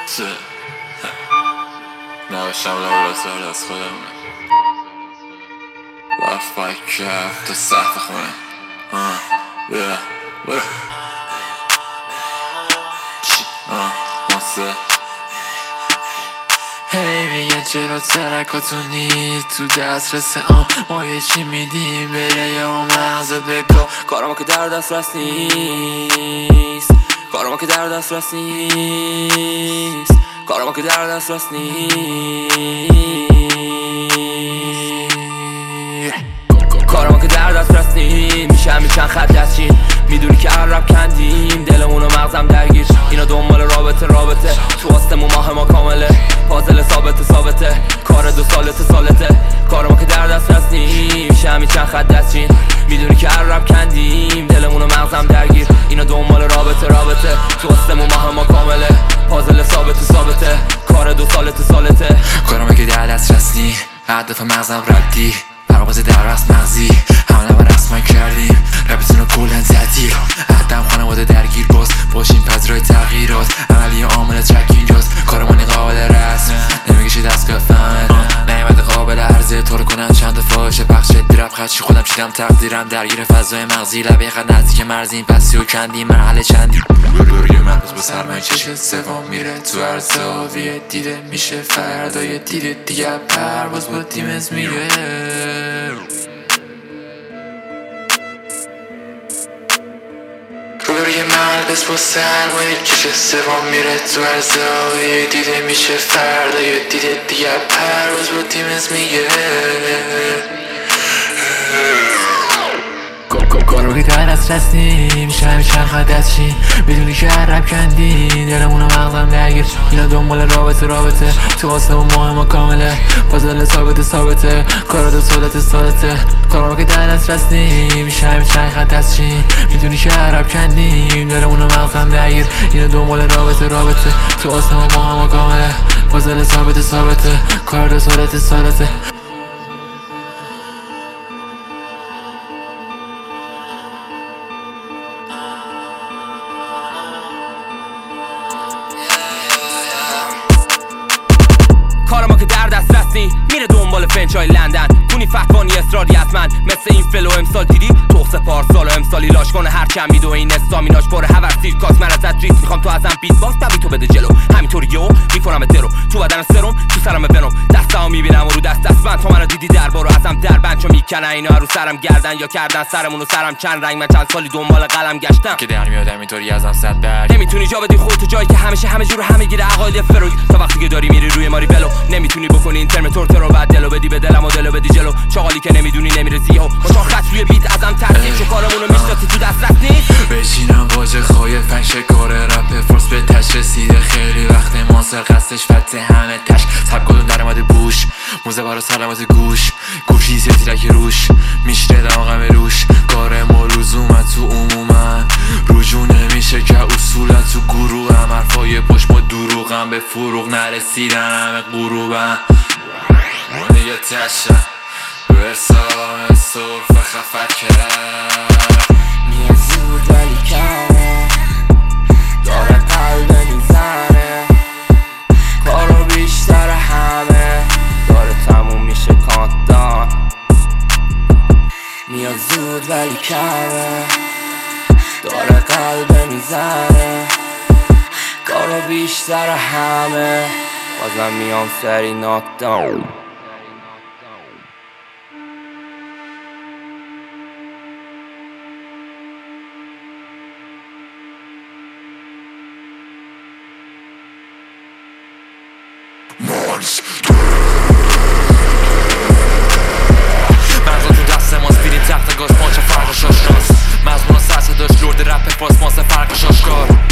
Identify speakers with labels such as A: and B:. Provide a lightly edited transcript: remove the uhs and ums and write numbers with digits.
A: نوشتم لابراتوار از خودمونه رفت پای کف تو سخت خونه بیا برو ماسه هی میگه چرا ترکاتونی تو دست رسه ما یه چی میدیم بره یا مغز بگو
B: کارما که در دست رست نیست کارما که در دست رست نیست کارما که در دست رست نیست کارما که در دست رست نیست میشن خط دستشین میدونی که عرب کندیم دلمون و مغزم درگیر اینا دنبال رابطه تو آستمون ماه ما کامله پازل ثابته کار 2 سالته کارما که در دست رست نیست میشن خط دستشین میدونی که عرب کندیم دلمون و مغزم درگیر اینا دنبال رابطه تو آستمون ماه ما کامله پازل ثابته کار 2 سالته
A: کارما که در دست رست نیست هدف مغزم ردی پرواز در رست مغزی همه نبا رسما کردیم ربتون رو کلن تعطیل حدم خانواده درگیر باشیم پذیرای تغییرات عملی عامل ترک اینجاست کارمانی قابل رسم نمیگشه دستگاه فهمه نعمت قابل عرضه طور کنم چند فاحشه پخش رپ خدشی خودم چیدم تقدیرم درگیر فضای مغزی لبه قد نزدیک مرزیم پسی و کندیم مرحله چندی روی مرکز با سرمایه چشم سوم میره تو هر زاویه دیده میشه فردای دیده دیگه پرواز با تیمز میره روی مرکز با سرمایه چشم سوم میره تو هر زاویه دیده میشه فردای دیده دیگه پرواز با تیمز میره کارو که در دست رستیم میشن خط دستشین میدونی که عرب کندیم دلمون و مغزم درگیر اینا دنبال رابطه تو آسمون ماه ما کامله پازل ثابته کار 2 سالته کارو که در دست رستیم میشن خط دستشین میدونی که عرب کندیم دلمون و مغزم درگیر اینا دنبال رابطه تو آسمون ماه ما کامله پازل ثابته کار 2 سالته
B: کارما که در دست رستی میره دنبال فنچای لندن کنی فتوانی اصراری حتما مثل این فلو امسال دیدی توخ پارسال و امسالی لاش کنه هر چند میدو این استامیناش پر هور سیرکاس من ازت ریس میخوام تو ازم بیت باکس ببی تو بده جلو همینطوری یو میکنم درو تو بدن سرم تو سرم ونوم دستامو میبینم و رو دست من تو منو دیدی دربارو ازم در بنچو میکنن اینا رو سرم گردن یا کردن سرمون و سرم چند رنگ من چند سالی دنبال قلم گشتم
A: که در میاد همینطوری ازم صد برگ
B: نمیتونی جا بدی خودت جایی که همیشه همه جور همه گیره عقاید فروید تا وقتی که داری میری روی ماری بلو نمیتونی بکنی این ترم تورته رو بعد دلو بدی به دلم و دلو بدی جلو چاقالی که نمیدونی نمیرسی و چون خط روی بیت ازم ترسید چون کارمونو میشناسی تو دست رفت نیست
A: بشینم واژه خواهی فن شکار رپ فرس به تش رسیده خیلی وقت ماسر قصدش فتح همه تش سبکاتون در اومده بوش موزه برا سلامت گوشی سیتیرک روش میشنه دماغم روش کار ما لزومت تو عموما رجوع نمیشه که اصولا تو گروه هم حرفای پشت ما دروغم به فروغ نرسیدن همه غروبم دیگه تشم برسام صرف خفت کرد
B: میاد زود ولی کمه داره قلبه میزنه کارو بیشتر همه داره تموم میشه کانتدان میاد زود ولی کمه داره قلبه میزنه کارو بیشتر همه بازم میام سری ناکداون
A: مغزا تو دست ماست بیریم تحت گاز پانچه فرقش آشناست مضمون و سرسه داشت لرد رپ پاس ماسه فرقش آشکار